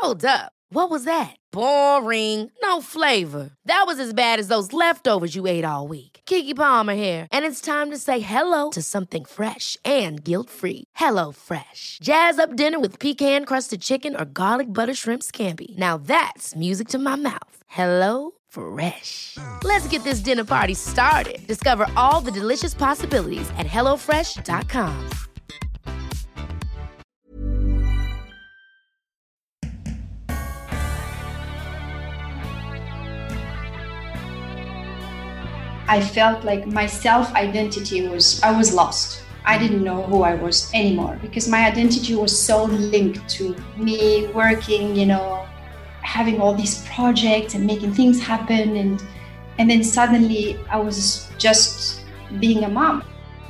Hold up. What was that? Boring. No flavor. That was as bad as those leftovers you ate all week. Keke Palmer here, and it's time to say hello to something fresh and guilt-free. Hello Fresh. Jazz up dinner with pecan-crusted chicken or garlic butter shrimp scampi. Now that's music to my mouth. Hello Fresh. Let's get this dinner party started. Discover all the delicious possibilities at hellofresh.com. I felt like my self-identity I was lost. I didn't know who I was anymore because my identity was so linked to me working, having all these projects and making things happen. And then suddenly I was just being a mom.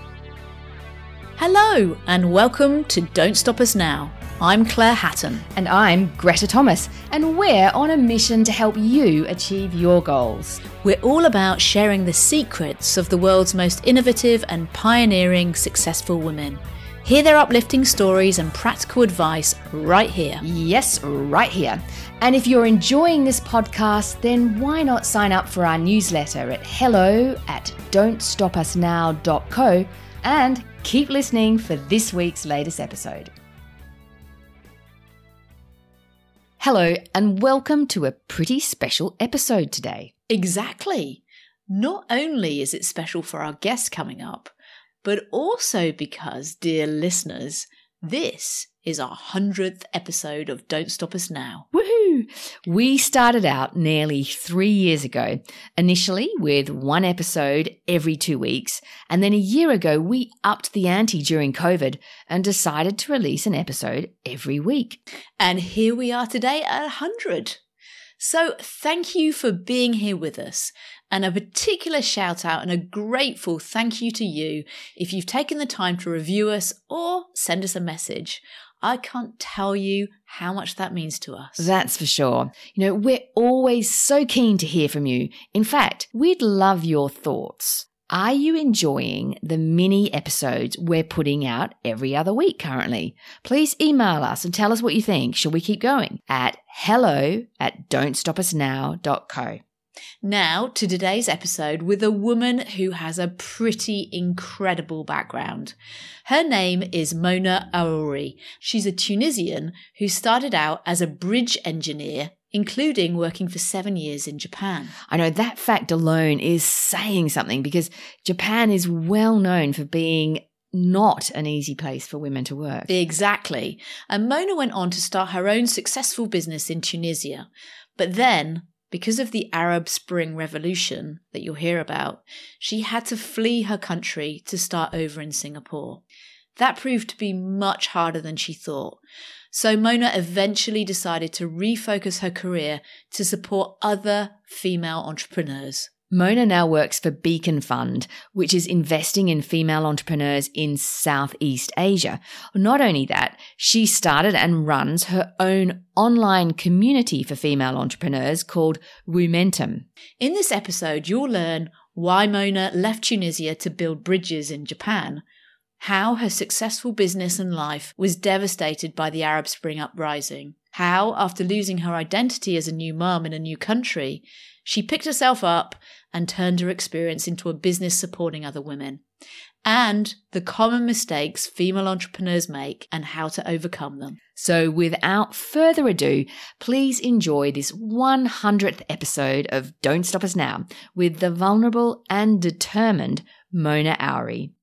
Hello and welcome to Don't Stop Us Now. I'm Claire Hatton. And I'm Greta Thomas, and we're on a mission to help you achieve your goals. We're all about sharing the secrets of the world's most innovative and pioneering successful women. Hear their uplifting stories and practical advice right here. Yes, right here. And if you're enjoying this podcast, then why not sign up for our newsletter at hello@don'tstopusnow.co and keep listening for this week's latest episode. Hello, and welcome to a pretty special episode today. Exactly. Not only is it special for our guest coming up, but also because, dear listeners, this is our 100th episode of Don't Stop Us Now. Woohoo! We started out nearly 3 years ago, initially with one episode every 2 weeks, and then a year ago we upped the ante during COVID and decided to release an episode every week. And here we are today at 100. So thank you for being here with us, and a particular shout out and a grateful thank you to you if you've taken the time to review us or send us a message. I can't tell you how much that means to us. That's for sure. We're always so keen to hear from you. In fact, we'd love your thoughts. Are you enjoying the mini episodes we're putting out every other week currently? Please email us and tell us what you think. Shall we keep going? At hello@don'tstopusnow.co. Now to today's episode with a woman who has a pretty incredible background. Her name is Mona Aouri. She's a Tunisian who started out as a bridge engineer, including working for 7 years in Japan. I know that fact alone is saying something because Japan is well known for being not an easy place for women to work. Exactly. And Mona went on to start her own successful business in Tunisia. But then, because of the Arab Spring Revolution that you'll hear about, she had to flee her country to start over in Singapore. That proved to be much harder than she thought. So Mona eventually decided to refocus her career to support other female entrepreneurs. Mona now works for Beacon Fund, which is investing in female entrepreneurs in Southeast Asia. Not only that, she started and runs her own online community for female entrepreneurs called Womentum. In this episode, you'll learn why Mona left Tunisia to build bridges in Japan, how her successful business and life was devastated by the Arab Spring uprising, how, after losing her identity as a new mum in a new country, she picked herself up and turned her experience into a business supporting other women, and the common mistakes female entrepreneurs make and how to overcome them. So without further ado, please enjoy this 100th episode of Don't Stop Us Now with the vulnerable and determined Mona Aouri.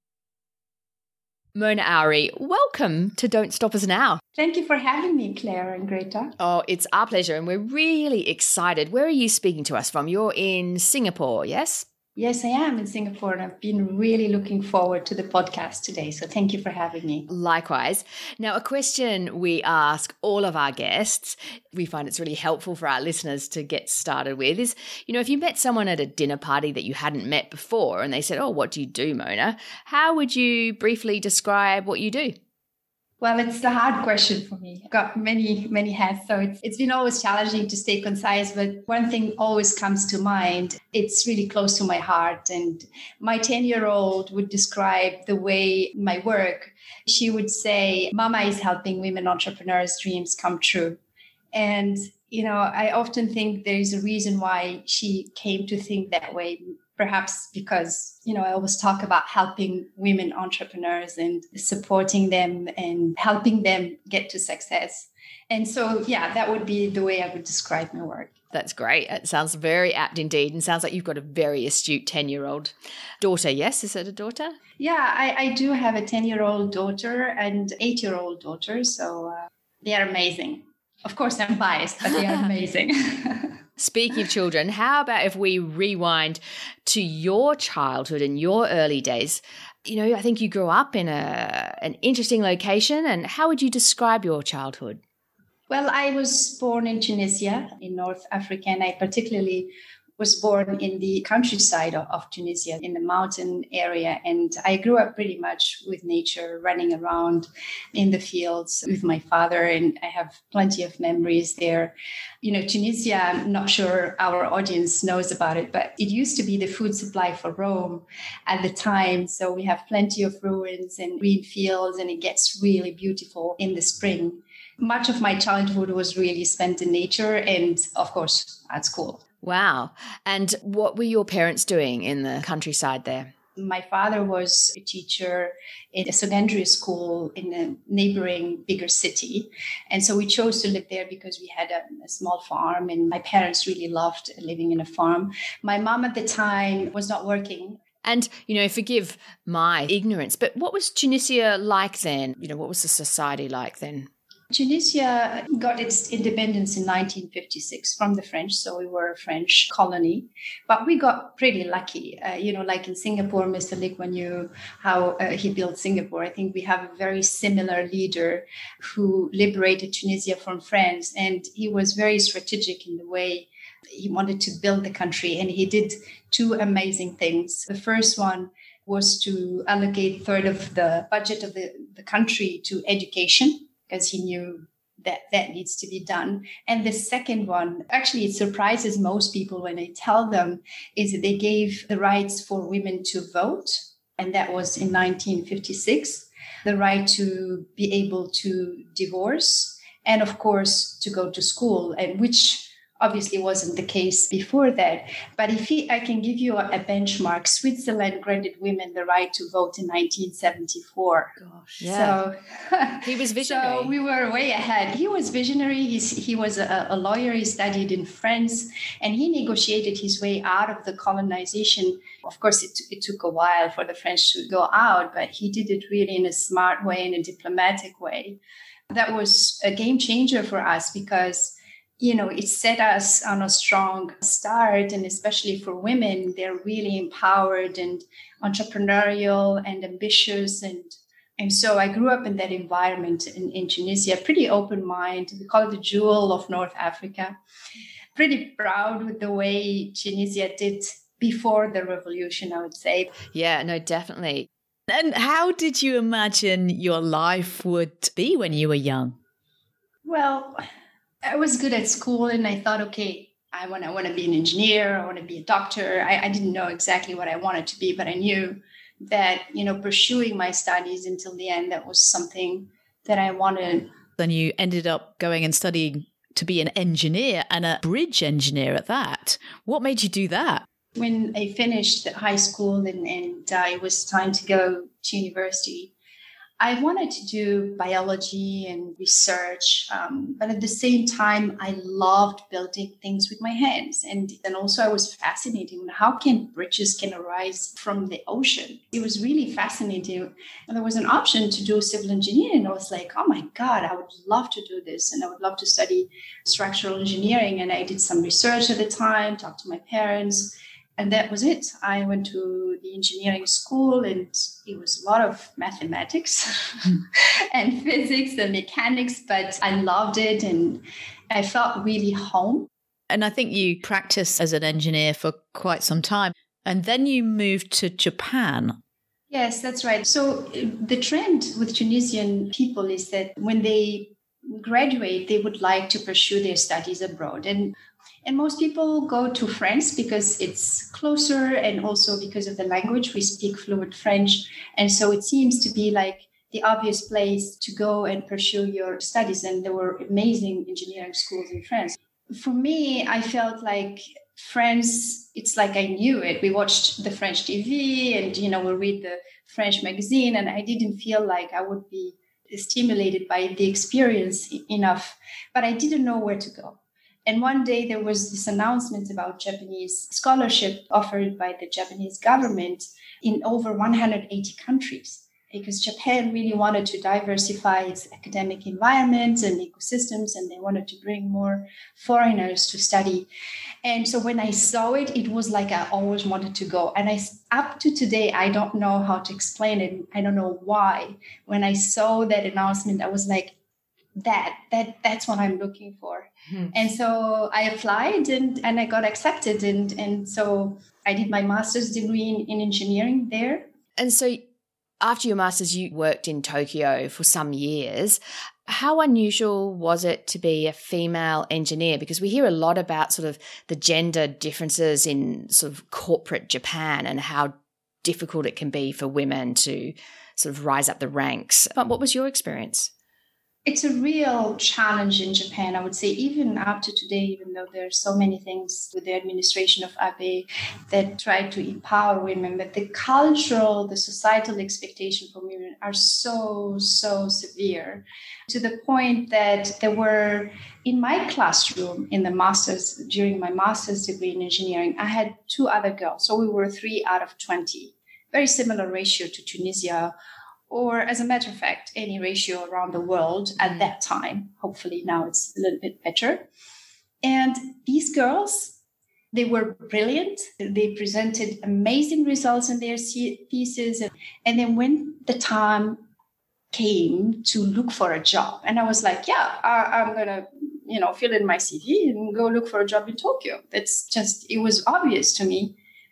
Mona Aouri, welcome to Don't Stop Us Now. Thank you for having me, Claire and Greta. Oh, it's our pleasure, and we're really excited. Where are you speaking to us from? You're in Singapore, yes? Yes, I am in Singapore, and I've been really looking forward to the podcast today. So thank you for having me. Likewise. Now, a question we ask all of our guests, we find it's really helpful for our listeners to get started with is, if you met someone at a dinner party that you hadn't met before and they said, "Oh, what do you do, Mona?" How would you briefly describe what you do? Well, it's a hard question for me. I've got many hats, so it's been always challenging to stay concise. But one thing always comes to mind. It's really close to my heart. And my 10-year-old would describe the way my work. She would say, "Mama is helping women entrepreneurs' dreams come true." And, I often think there is a reason why she came to think that way. Perhaps because, I always talk about helping women entrepreneurs and supporting them and helping them get to success. And so, that would be the way I would describe my work. That's great. It sounds very apt indeed, and sounds like you've got a very astute 10-year-old daughter. Yes, is it a daughter? Yeah, I do have a 10-year-old daughter and 8-year-old daughter. So they are amazing. Of course, I'm biased, but they are amazing. Speaking of children, how about if we rewind to your childhood and your early days? I think you grew up in an interesting location. And how would you describe your childhood? Well, I was born in Tunisia, in North Africa, and I particularly was born in the countryside of Tunisia, in the mountain area. And I grew up pretty much with nature, running around in the fields with my father, and I have plenty of memories there. Tunisia, I'm not sure our audience knows about it, but it used to be the food supply for Rome at the time. So we have plenty of ruins and green fields, and it gets really beautiful in the spring. Much of my childhood was really spent in nature and, of course, at school. Wow. And what were your parents doing in the countryside there? My father was a teacher in a secondary school in a neighboring bigger city. And so we chose to live there because we had a small farm, and my parents really loved living in a farm. My mom at the time was not working. And, forgive my ignorance, but what was Tunisia like then? What was the society like then? Tunisia got its independence in 1956 from the French, so we were a French colony. But we got pretty lucky, like in Singapore, Mr. Lee Kuan Yew, how he built Singapore. I think we have a very similar leader who liberated Tunisia from France, and he was very strategic in the way he wanted to build the country, and he did two amazing things. The first one was to allocate a third of the budget of the country to education, because he knew that needs to be done. And the second one, actually, it surprises most people when I tell them, is that they gave the rights for women to vote. And that was in 1956, the right to be able to divorce, and of course, to go to school, and which obviously wasn't the case before that. But I can give you a benchmark. Switzerland granted women the right to vote in 1974. Gosh, yeah. So he was visionary. So we were way ahead. He was visionary. He was a lawyer. He studied in France, and he negotiated his way out of the colonization. Of course, it took a while for the French to go out, but he did it really in a smart way, in a diplomatic way. That was a game changer for us because it set us on a strong start, and especially for women, they're really empowered and entrepreneurial and ambitious. And so I grew up in that environment in Tunisia, pretty open mind. We call it the jewel of North Africa. Pretty proud with the way Tunisia did before the revolution, I would say. Yeah, no, definitely. And how did you imagine your life would be when you were young? Well, I was good at school, and I thought, okay, I want to be an engineer. I want to be a doctor. I didn't know exactly what I wanted to be, but I knew that, pursuing my studies until the end, that was something that I wanted. Then you ended up going and studying to be an engineer, and a bridge engineer at that. What made you do that? When I finished high school and it was time to go to university, I wanted to do biology and research, but at the same time, I loved building things with my hands. And also I was fascinated with how bridges can arise from the ocean. It was really fascinating. And there was an option to do civil engineering. And I was like, oh my God, I would love to do this. And I would love to study structural engineering. And I did some research at the time, talked to my parents. And that was it. I went to the engineering school, and it was a lot of mathematics and physics and mechanics, but I loved it and I felt really home. And I think you practiced as an engineer for quite some time, and then you moved to Japan. Yes, that's right. So the trend with Tunisian people is that when they graduate, they would like to pursue their studies abroad. And most people go to France because it's closer, and also because of the language. We speak fluent French. And so it seems to be like the obvious place to go and pursue your studies. And there were amazing engineering schools in France. For me, I felt like France, it's like I knew it. We watched the French TV and, we read the French magazine, and I didn't feel like I would be stimulated by the experience enough, but I didn't know where to go. And one day there was this announcement about Japanese scholarship offered by the Japanese government in over 180 countries, because Japan really wanted to diversify its academic environments and ecosystems, and they wanted to bring more foreigners to study. And so when I saw it, it was like I always wanted to go. And up to today, I don't know how to explain it. I don't know why. When I saw that announcement, I was like, that's what I'm looking for. And so I applied and I got accepted. And so I did my master's degree in engineering there. And so after your master's, you worked in Tokyo for some years. How unusual was it to be a female engineer? Because we hear a lot about sort of the gender differences in sort of corporate Japan and how difficult it can be for women to sort of rise up the ranks. But what was your experience? It's a real challenge in Japan, I would say, even up to today, even though there are so many things with the administration of Abe that try to empower women. But the societal expectation for women are so severe, to the point that there were, in my classroom during my master's degree in engineering, I had 2 other girls. So we were 3 out of 20, very similar ratio to Tunisia, or as a matter of fact, any ratio around the world at that time. Hopefully now it's a little bit better. And these girls, they were brilliant. They presented amazing results in their thesis. And then when the time came to look for a job, and I was like, I'm going to, fill in my CV and go look for a job in Tokyo. It was obvious to me.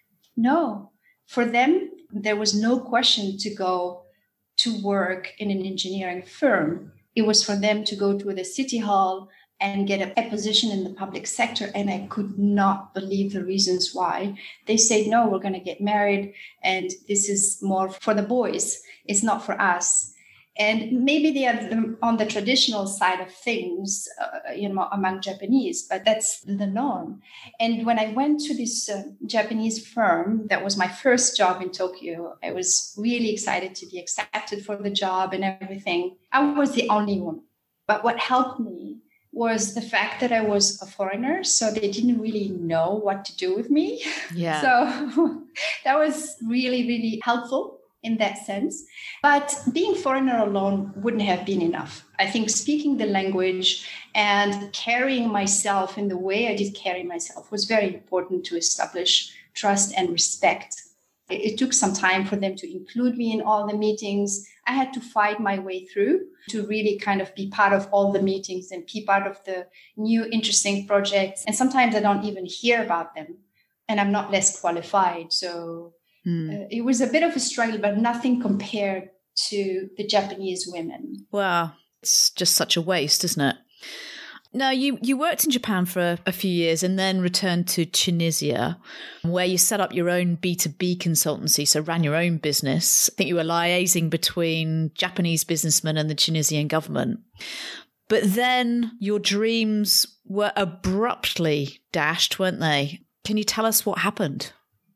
No, for them, there was no question to go to work in an engineering firm. It was for them to go to the city hall and get a position in the public sector. And I could not believe the reasons why. They said, no, we're going to get married, and this is more for the boys. It's not for us. And maybe they are on the traditional side of things, among Japanese, but that's the norm. And when I went to this Japanese firm, that was my first job in Tokyo. I was really excited to be accepted for the job and everything. I was the only one. But what helped me was the fact that I was a foreigner, so they didn't really know what to do with me. Yeah. So that was really, really helpful in that sense. But being foreigner alone wouldn't have been enough. I think speaking the language and carrying myself in the way I did carry myself was very important to establish trust and respect. It took some time for them to include me in all the meetings. I had to fight my way through to really kind of be part of all the meetings and be part of the new interesting projects. And sometimes I don't even hear about them, and I'm not less qualified. So it was a bit of a struggle, but nothing compared to the Japanese women. Wow. It's just such a waste, isn't it? Now, you worked in Japan for a few years and then returned to Tunisia, where you set up your own B2B consultancy, so ran your own business. I think you were liaising between Japanese businessmen and the Tunisian government. But then your dreams were abruptly dashed, weren't they? Can you tell us what happened?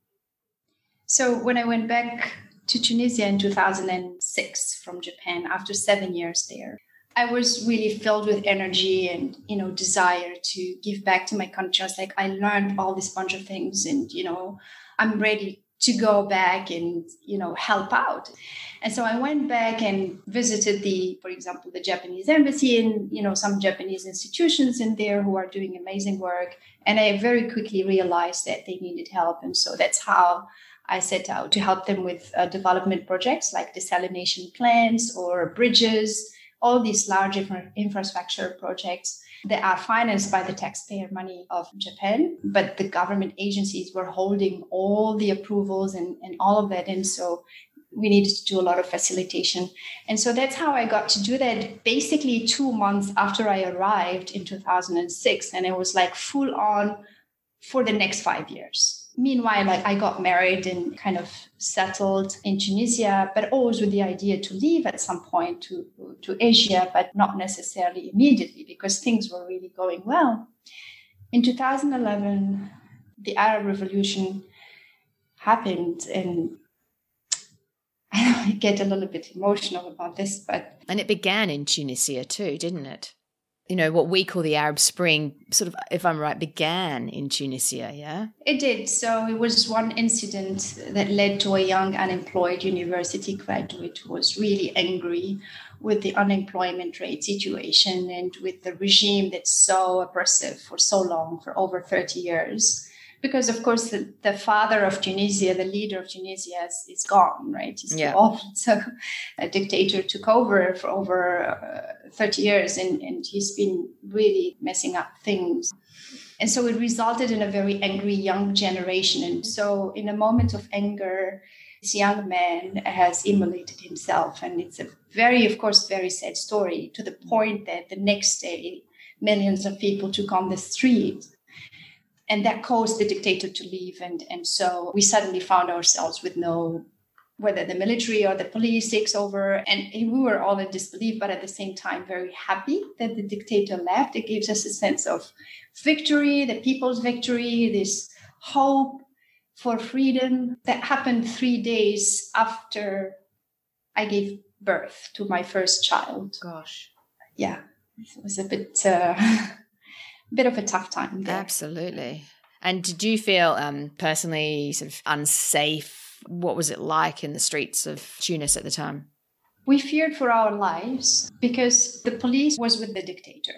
So when I went back to Tunisia in 2006 from Japan, after 7 years there, I was really filled with energy and, desire to give back to my country. I was like, I learned all this bunch of things and, I'm ready to go back and, help out. And so I went back and visited for example, the Japanese embassy and, some Japanese institutions in there who are doing amazing work. And I very quickly realized that they needed help. And so that's how I set out to help them with development projects like desalination plants or bridges, all these large infrastructure projects that are financed by the taxpayer money of Japan. But the government agencies were holding all the approvals and all of that. And so we needed to do a lot of facilitation. And so that's how I got to do that basically 2 months after I arrived in 2006. And it was like full on for the next 5 years. meanwhile, like I got married and kind of settled in Tunisia, but always with the idea to leave at some point to Asia, but not necessarily immediately because things were really going well. In 2011, the Arab Revolution happened, and I get a little bit emotional about this, but... And it began in Tunisia too, didn't it? You know, what we call the Arab Spring, sort of, if I'm right, began in Tunisia, yeah? It did. So it was one incident that led to a young unemployed university graduate who was really angry with the unemployment rate situation and with the regime that's so oppressive for so long, for over 30 years. Because, of course, the father of Tunisia, the leader of Tunisia is gone, right? He's too old. So a dictator took over for over 30 years and he's been really messing up things. And so it resulted in a very angry young generation. And so in a moment of anger, this young man has immolated himself. And it's a very, of course, very sad story, to the point that the next day, millions of people took on the street. And that caused the dictator to leave. And so we suddenly found ourselves with whether the military or the police takes over. And we were all in disbelief, but at the same time, very happy that the dictator left. It gives us a sense of victory, the people's victory, this hope for freedom. That happened 3 days after I gave birth to my first child. Gosh. Yeah, it was a bit... bit of a tough time there. Absolutely. And did you feel personally sort of unsafe? What was it like in the streets of Tunis at the time? We feared for our lives because the police was with the dictator.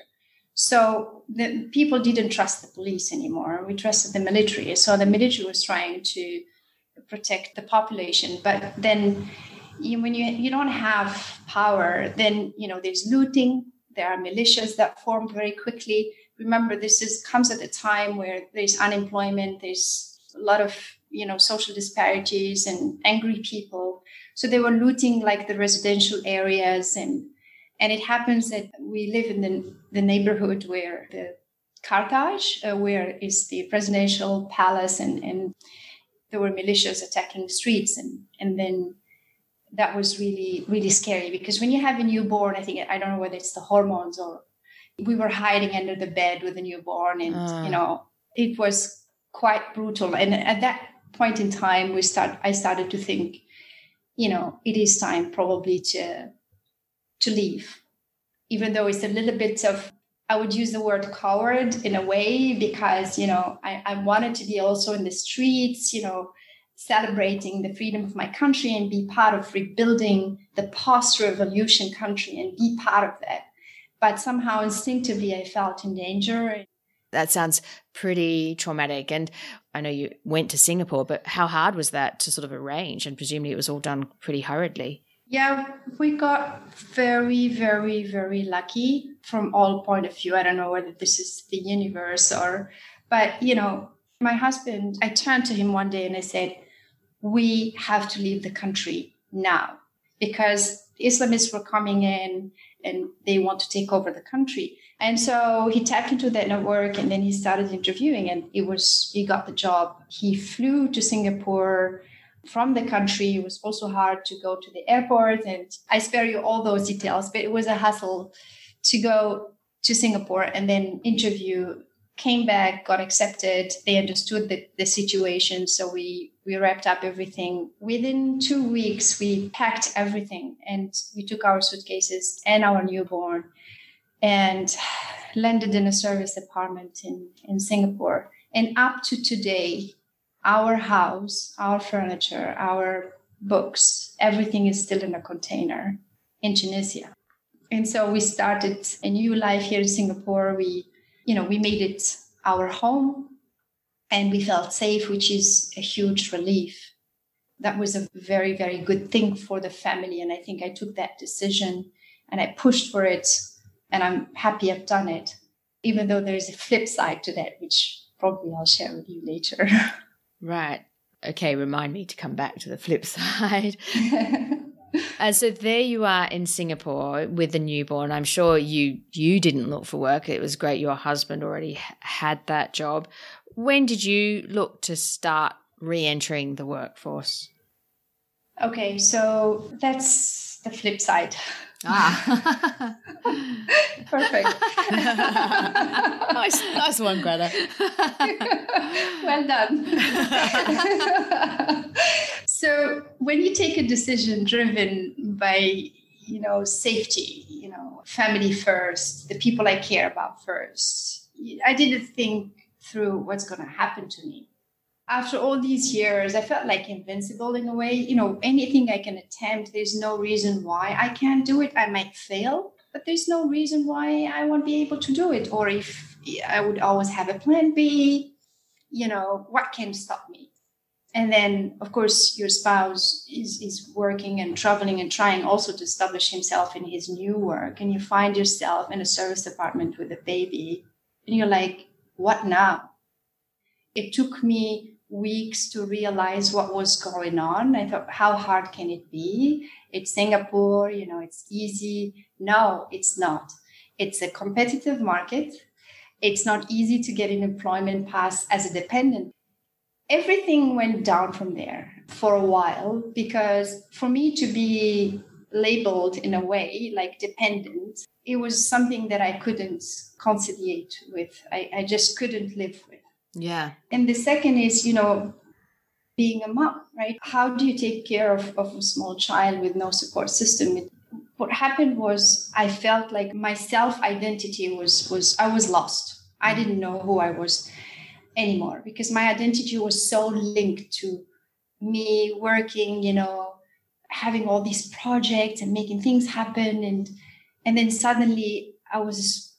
So the people didn't trust the police anymore. We trusted the military. So the military was trying to protect the population. But then when you don't have power, then, there's looting. There are militias that form very quickly. Remember, this comes at a time where there's unemployment, there's a lot of, social disparities and angry people. So they were looting like the residential areas. And it happens that we live in the neighborhood where the Carthage, where is the presidential palace, and there were militias attacking streets. And then that was really, really scary because when you have a newborn, I don't know whether it's the hormones or we were hiding under the bed with a newborn and, it was quite brutal. And at that point in time, I started to think, it is time probably to leave, even though it's a little bit of, I would use the word coward in a way, because, I wanted to be also in the streets, celebrating the freedom of my country and be part of rebuilding the post-revolution country and be part of that. But somehow instinctively I felt in danger. That sounds pretty traumatic. And I know you went to Singapore, but how hard was that to sort of arrange? And presumably it was all done pretty hurriedly. Yeah, we got very, very, very lucky from all point of view. I don't know whether this is the universe but my husband, I turned to him one day and I said, we have to leave the country now because the Islamists were coming in and they want to take over the country. And so he tapped into that network and then he started interviewing and he got the job. He flew to Singapore from the country. It was also hard to go to the airport, and I spare you all those details, but it was a hassle to go to Singapore and then interview. Came back, got accepted. They understood the situation. So we wrapped up everything. Within 2 weeks, we packed everything and we took our suitcases and our newborn and landed in a service apartment in Singapore. And up to today, our house, our furniture, our books, everything is still in a container in Tunisia. And so we started a new life here in Singapore. We made it our home and we felt safe, which is a huge relief. That was a very, very good thing for the family. And I think I took that decision and I pushed for it. And I'm happy I've done it, even though there's a flip side to that, which probably I'll share with you later. Right. Okay, remind me to come back to the flip side. So there you are in Singapore with the newborn. I'm sure you didn't look for work. It was great your husband already had that job. When did you look to start re-entering the workforce? Okay, so that's the flip side. Ah. Perfect. Nice one, Greta. Well done. So when you take a decision driven by, safety, family first, the people I care about first, I didn't think through what's going to happen to me. After all these years, I felt like invincible in a way. Anything I can attempt, there's no reason why I can't do it. I might fail, but there's no reason why I won't be able to do it. Or if I would always have a plan B, what can stop me? And then, of course, your spouse is working and traveling and trying also to establish himself in his new work. And you find yourself in a service department with a baby. And you're like, what now? It took me weeks to realize what was going on. I thought, how hard can it be? It's Singapore, it's easy. No, it's not. It's a competitive market. It's not easy to get an employment pass as a dependent. Everything went down from there for a while, because for me to be labeled in a way like dependent, it was something that I couldn't conciliate with. I just couldn't live with. Yeah. And the second is, being a mom, right? How do you take care of a small child with no support system? What happened was I felt like my self-identity I was lost. I didn't know who I was anymore, because my identity was so linked to me working, having all these projects and making things happen. And then suddenly I was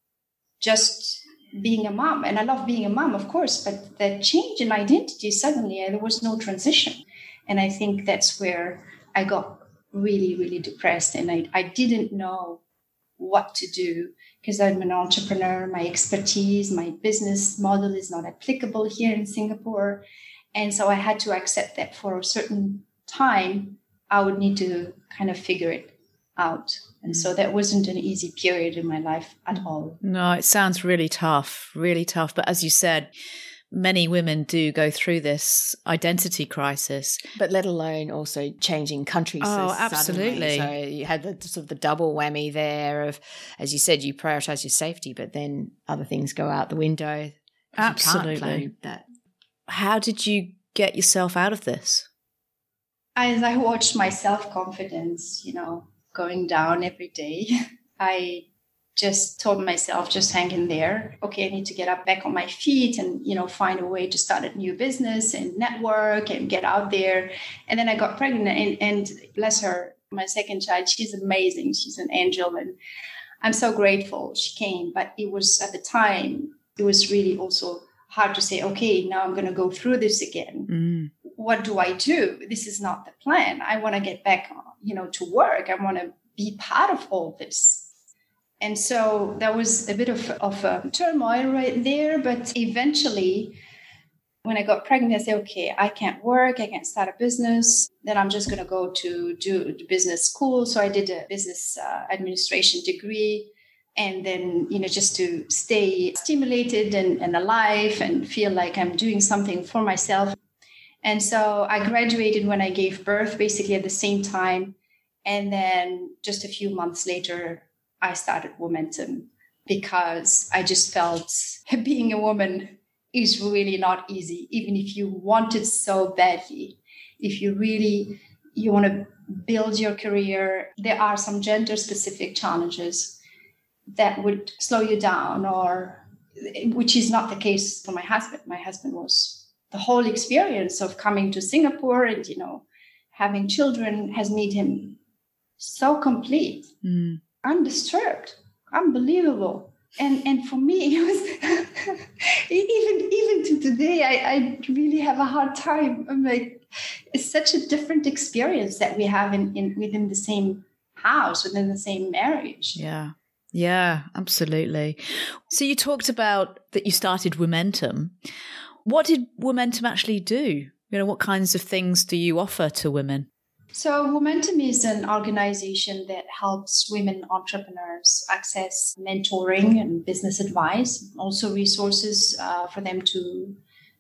just being a mom. And I love being a mom, of course, but the change in identity, suddenly there was no transition. And I think that's where I got really, really depressed. And I didn't know what to do, because I'm an entrepreneur. My expertise, my business model is not applicable here in Singapore. And so I had to accept that for a certain time, I would need to kind of figure it out. And so that wasn't an easy period in my life at all. No, it sounds really tough. But as you said, many women do go through this identity crisis. But let alone also changing countries. Oh, absolutely. So you had the sort of the double whammy there of, as you said, you prioritize your safety, but then other things go out the window. Absolutely. You can't plan that. How did you get yourself out of this? As I watched my self-confidence, going down every day, I just told myself, just hang in there. Okay, I need to get up back on my feet and, find a way to start a new business and network and get out there. And then I got pregnant and bless her, my second child, she's amazing. She's an angel. And I'm so grateful she came. But it was at the time, it was really also hard to say, okay, now I'm going to go through this again. What do I do? This is not the plan. I want to get back, to work. I want to be part of all this. And so there was a bit of turmoil right there. But eventually, when I got pregnant, I said, okay, I can't work. I can't start a business. Then I'm just going to go to do business school. So I did a business administration degree. And then, just to stay stimulated and alive and feel like I'm doing something for myself. And so I graduated when I gave birth, basically at the same time. And then just a few months later, I started Womentum, because I just felt being a woman is really not easy, even if you want it so badly. If you want to build your career, there are some gender-specific challenges that would slow you down, which is not the case for my husband. My husband was the whole experience of coming to Singapore and, having children has made him so complete, undisturbed, unbelievable. And for me, it was even to today, I really have a hard time. I'm like, it's such a different experience that we have within the same house, within the same marriage. Yeah, absolutely. So you talked about that you started Womentum. What did Womentum actually do? What kinds of things do you offer to women? So Momentum is an organization that helps women entrepreneurs access mentoring and business advice, also resources for them to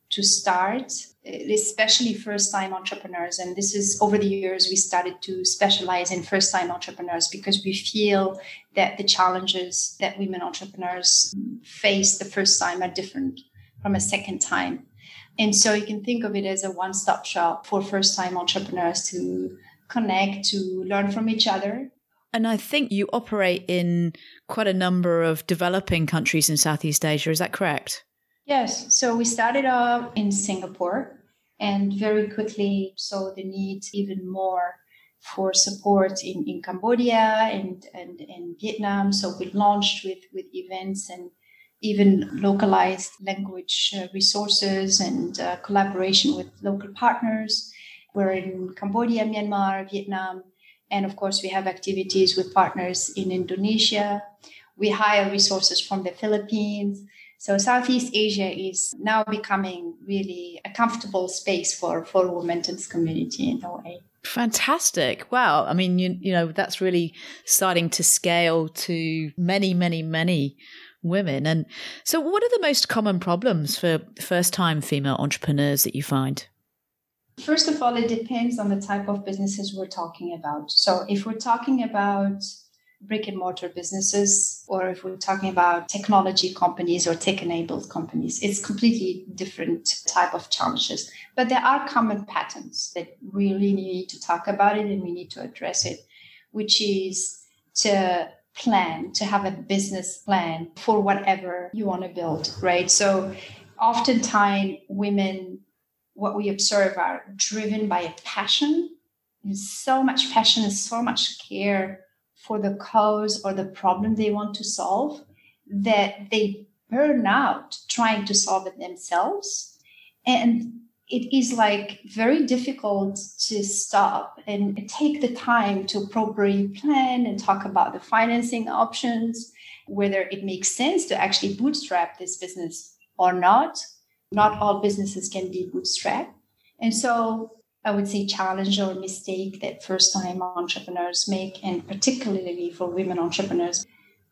start, especially first-time entrepreneurs. And this is over the years, we started to specialize in first-time entrepreneurs because we feel that the challenges that women entrepreneurs face the first time are different from a second time. And so you can think of it as a one-stop shop for first-time entrepreneurs to connect, to learn from each other. And I think you operate in quite a number of developing countries in Southeast Asia. Is that correct? Yes. So we started off in Singapore and very quickly saw the need even more for support in Cambodia and Vietnam. So we launched with events and even localized language resources and collaboration with local partners. We're in Cambodia, Myanmar, Vietnam, and of course we have activities with partners in Indonesia. We hire resources from the Philippines. So Southeast Asia is now becoming really a comfortable space for Momentum's community in a way. Fantastic. Wow. I mean, you know, that's really starting to scale to many, many, many women. And so what are the most common problems for first-time female entrepreneurs that you find? First of all, it depends on the type of businesses we're talking about. So if we're talking about brick and mortar businesses, or if we're talking about technology companies or tech-enabled companies, it's completely different type of challenges. But there are common patterns that we really need to talk about it and we need to address it, which is to plan, to have a business plan for whatever you want to build, right? So oftentimes women, what we observe, are driven by a passion. There's so much passion and so much care for the cause or the problem they want to solve that they burn out trying to solve it themselves. And it is like very difficult to stop and take the time to appropriately plan and talk about the financing options, whether it makes sense to actually bootstrap this business or not. Not all businesses can be bootstrapped. And so I would say challenge or mistake that first-time entrepreneurs make, and particularly for women entrepreneurs.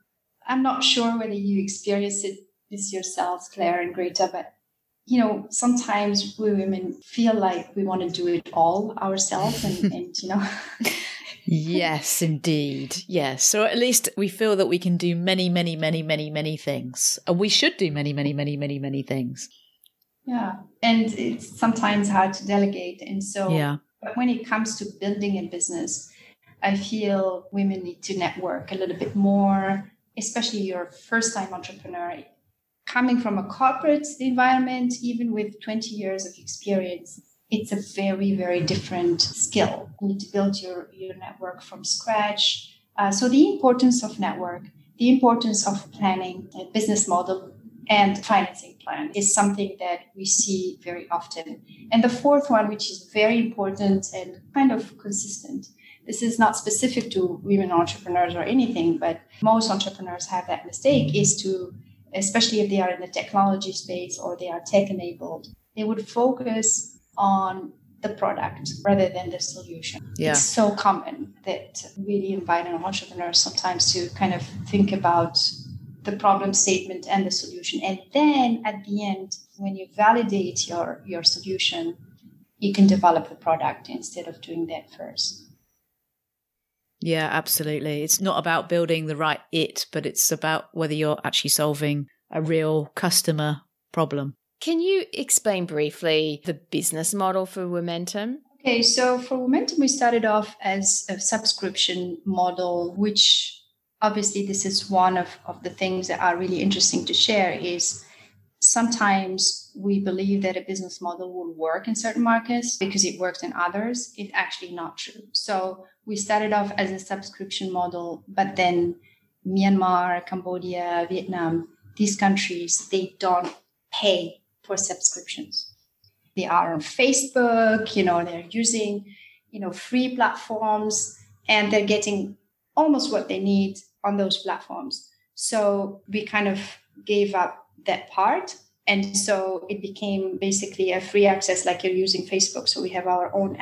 I'm not sure whether you experience this yourselves, Claire and Greta, but you know, sometimes we women feel like we want to do it all ourselves and you know. Yes, indeed. Yes. So at least we feel that we can do many, many, many, many, many things. And we should do many, many, many, many, many things. Yeah. And it's sometimes hard to delegate. And so but when it comes to building a business, I feel women need to network a little bit more, especially your first-time entrepreneur. Coming from a corporate environment, even with 20 years of experience, it's a very, very different skill. You need to build your network from scratch. So the importance of network, the importance of planning a business model and financing plan is something that we see very often. And the fourth one, which is very important and kind of consistent, this is not specific to women entrepreneurs or anything, but most entrepreneurs have that mistake, is to, especially if they are in the technology space or they are tech-enabled, they would focus on the product rather than the solution. Yeah. It's so common that we invite an entrepreneur sometimes to kind of think about the problem statement and the solution. And then at the end, when you validate your solution, you can develop the product instead of doing that first. Yeah, absolutely. It's not about building the right it, but it's about whether you're actually solving a real customer problem. Can you explain briefly the business model for Momentum? Okay, so for Momentum, we started off as a subscription model, which obviously this is one of the things that are really interesting to share, is sometimes we believe that a business model will work in certain markets because it works in others. It's actually not true. So we started off as a subscription model, but then Myanmar, Cambodia, Vietnam, these countries, they don't pay for subscriptions. They are on Facebook, they're using, free platforms, and they're getting almost what they need on those platforms. So we kind of gave up that part. And so it became basically a free access, like you're using Facebook. So we have our own app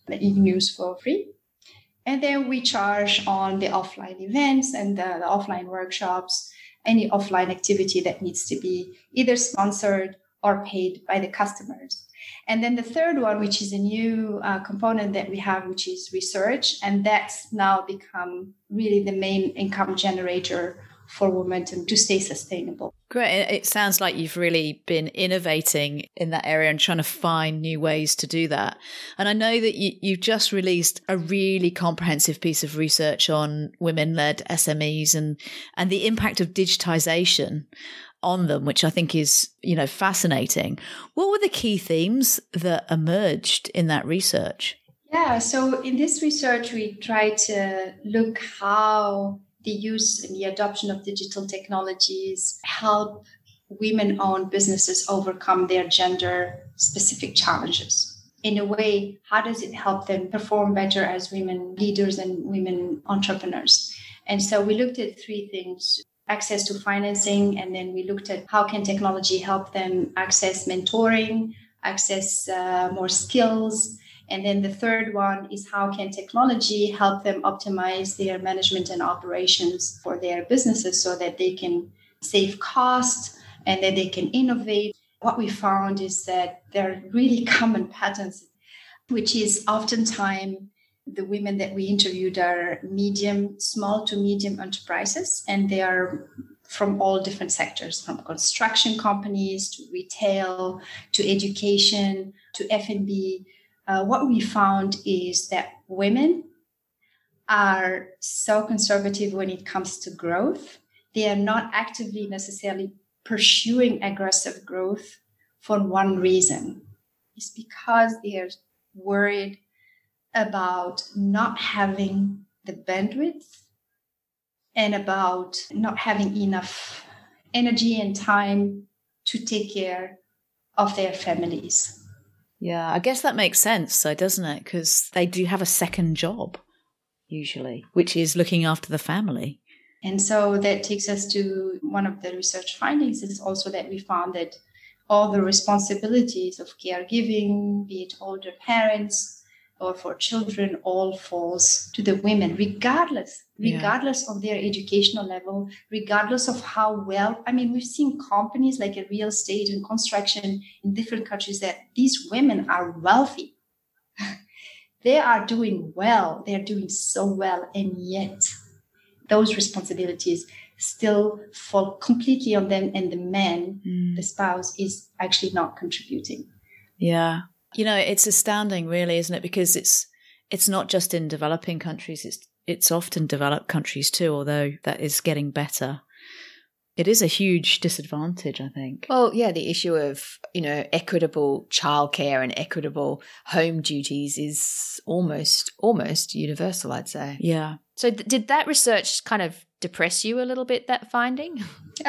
that you can use for free. And then we charge on the offline events and the offline workshops, any offline activity that needs to be either sponsored or paid by the customers. And then the third one, which is a new component that we have, which is research. And that's now become really the main income generator for Womentum to stay sustainable. Great. It sounds like you've really been innovating in that area and trying to find new ways to do that. And I know that you've just released a really comprehensive piece of research on women-led SMEs and the impact of digitization on them, which I think is, fascinating. What were the key themes that emerged in that research? Yeah, so in this research, we tried to look how the use and the adoption of digital technologies help women-owned businesses overcome their gender-specific challenges. In a way, how does it help them perform better as women leaders and women entrepreneurs? And so we looked at three things: access to financing, and then we looked at how can technology help them access mentoring, access more skills. And then the third one is how can technology help them optimize their management and operations for their businesses so that they can save costs and that they can innovate. What we found is that there are really common patterns, which is oftentimes the women that we interviewed are small to medium enterprises, and they are from all different sectors, from construction companies to retail to education to F&B. What we found is that women are so conservative when it comes to growth. They are not actively necessarily pursuing aggressive growth for one reason. It's because they are worried about not having the bandwidth and about not having enough energy and time to take care of their families. Yeah, I guess that makes sense, though, doesn't it? Because they do have a second job, usually, which is looking after the family. And so that takes us to one of the research findings is also that we found that all the responsibilities of caregiving, be it older parents or for children, all falls to the women, regardless of their educational level, regardless of how well. I mean, we've seen companies like a real estate and construction in different countries that these women are wealthy. They are doing well. They're doing so well. And yet those responsibilities still fall completely on them, and the man, the spouse, is actually not contributing. Yeah. It's astounding, really, isn't it? Because it's not just in developing countries, it's often developed countries too, although that is getting better. It is a huge disadvantage, I think. Well, yeah, the issue of, equitable childcare and equitable home duties is almost universal, I'd say. Yeah. So did that research kind of depress you a little bit, that finding?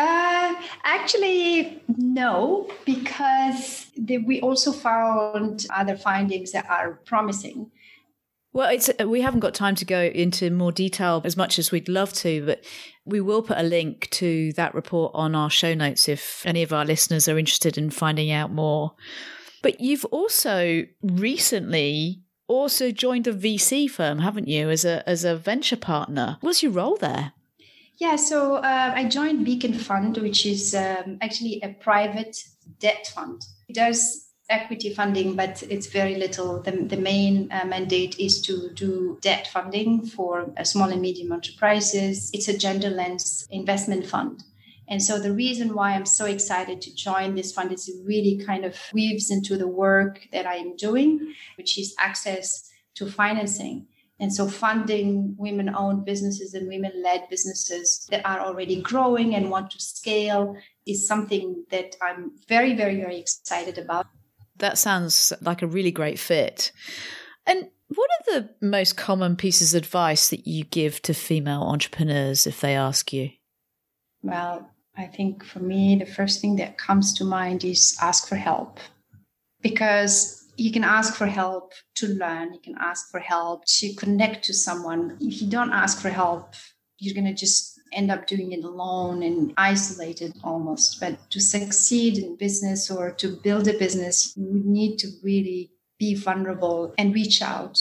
Actually, no, because we also found other findings that are promising. Well, we haven't got time to go into more detail as much as we'd love to, but we will put a link to that report on our show notes if any of our listeners are interested in finding out more. But you've also recently joined a VC firm, haven't you, as a venture partner? What's your role there? Yeah, so I joined Beacon Fund, which is actually a private debt fund. It does equity funding, but it's very little. The main mandate is to do debt funding for small and medium enterprises. It's a gender lens investment fund. And so the reason why I'm so excited to join this fund is it really kind of weaves into the work that I am doing, which is access to financing. And so funding women-owned businesses and women-led businesses that are already growing and want to scale is something that I'm very, very, very excited about. That sounds like a really great fit. And what are the most common pieces of advice that you give to female entrepreneurs if they ask you? Well, I think for me, the first thing that comes to mind is ask for help. Because you can ask for help to learn. You can ask for help to connect to someone. If you don't ask for help, you're going to just end up doing it alone and isolated almost. But to succeed in business or to build a business, you need to really be vulnerable and reach out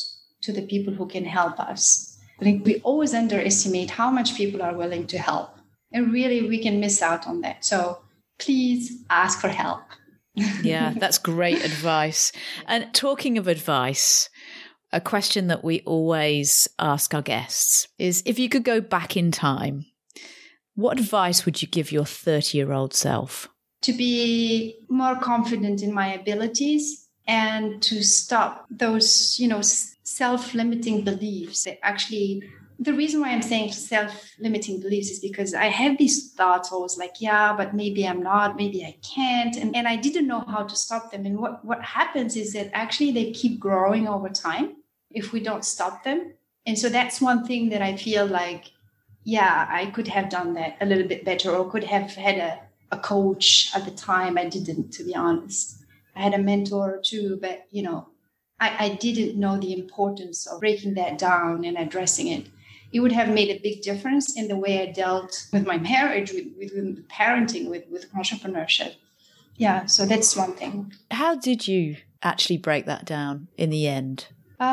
to the people who can help us. I think we always underestimate how much people are willing to help. And really, we can miss out on that. So please ask for help. Yeah, that's great advice. And talking of advice, a question that we always ask our guests is, if you could go back in time, what advice would you give your 30-year-old self? To be more confident in my abilities and to stop those, self-limiting beliefs. That actually, the reason why I'm saying self-limiting beliefs is because I have these thoughts always like, yeah, but maybe I'm not, maybe I can't. And I didn't know how to stop them. And what happens is that actually they keep growing over time if we don't stop them. And so that's one thing that I feel like, yeah, I could have done that a little bit better, or could have had a coach at the time. I didn't, to be honest. I had a mentor too, but, I didn't know the importance of breaking that down and addressing it. It would have made a big difference in the way I dealt with my marriage, with parenting, with entrepreneurship. Yeah, so that's one thing. How did you actually break that down in the end?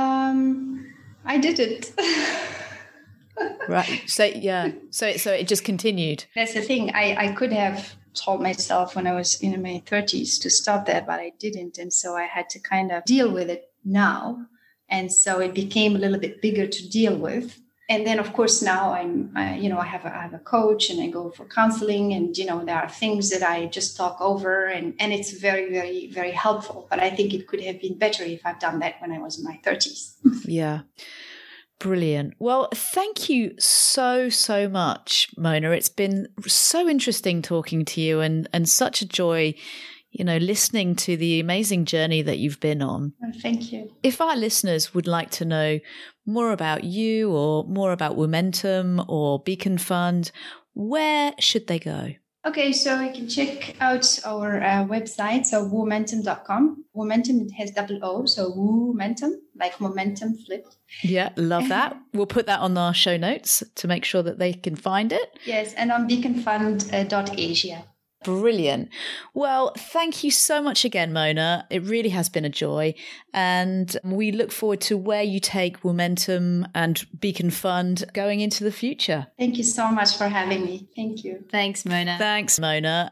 I didn't. Right. So, yeah. So it just continued. That's the thing. I could have told myself when I was in my 30s to stop that, but I didn't. And so I had to kind of deal with it now. And so it became a little bit bigger to deal with. And then, of course, now I have a coach and I go for counseling, and, there are things that I just talk over, and it's very, very, very helpful. But I think it could have been better if I've done that when I was in my 30s. Yeah. Brilliant. Well, thank you so, so much, Mona. It's been so interesting talking to you, and such a joy, listening to the amazing journey that you've been on. Oh, thank you. If our listeners would like to know more about you, or more about Womentum or Beacon Fund, where should they go? Okay, so you can check out our website, so womentum.com. Womentum, it has double O, so Womentum, like momentum flipped. Yeah, love that. We'll put that on our show notes to make sure that they can find it. Yes, and on beaconfund.asia. Brilliant. Well, thank you so much again, Mona. It really has been a joy. And we look forward to where you take Womentum and Beacon Fund going into the future. Thank you so much for having me. Thank you. Thanks, Mona. Thanks, Mona.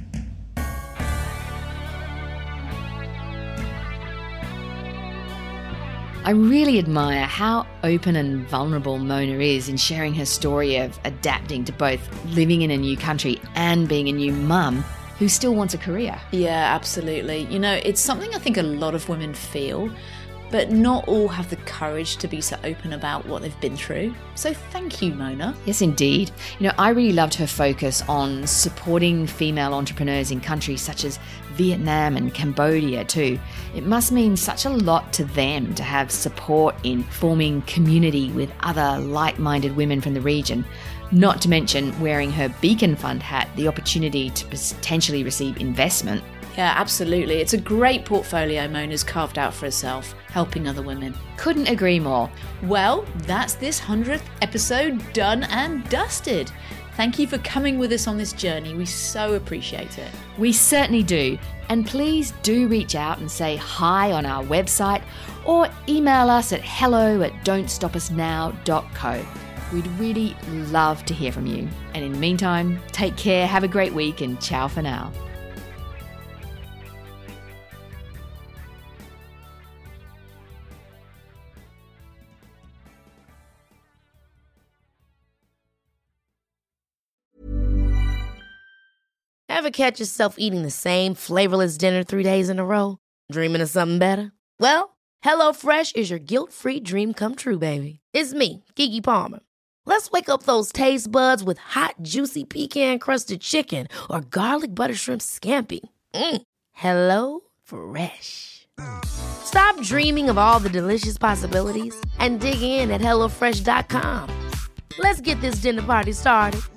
I really admire how open and vulnerable Mona is in sharing her story of adapting to both living in a new country and being a new mum who still wants a career. Yeah, absolutely. It's something I think a lot of women feel, but not all have the courage to be so open about what they've been through. So thank you, Mona. Yes, indeed. I really loved her focus on supporting female entrepreneurs in countries such as Vietnam and Cambodia too. It must mean such a lot to them to have support in forming community with other like-minded women from the region, not to mention wearing her Beacon Fund hat, the opportunity to potentially receive investment. Yeah, absolutely. It's a great portfolio Mona's carved out for herself, helping other women. Couldn't agree more. Well, that's this 100th episode done and dusted. Thank you for coming with us on this journey. We so appreciate it. We certainly do. And please do reach out and say hi on our website, or email us at hello@don'tstopusnow.co. We'd really love to hear from you. And in the meantime, take care, have a great week, and ciao for now. Ever catch yourself eating the same flavorless dinner 3 days in a row? Dreaming of something better? Well, HelloFresh is your guilt-free dream come true, baby. It's me, Keke Palmer. Let's wake up those taste buds with hot, juicy pecan-crusted chicken or garlic butter shrimp scampi. Hello Fresh. Stop dreaming of all the delicious possibilities and dig in at HelloFresh.com. Let's get this dinner party started.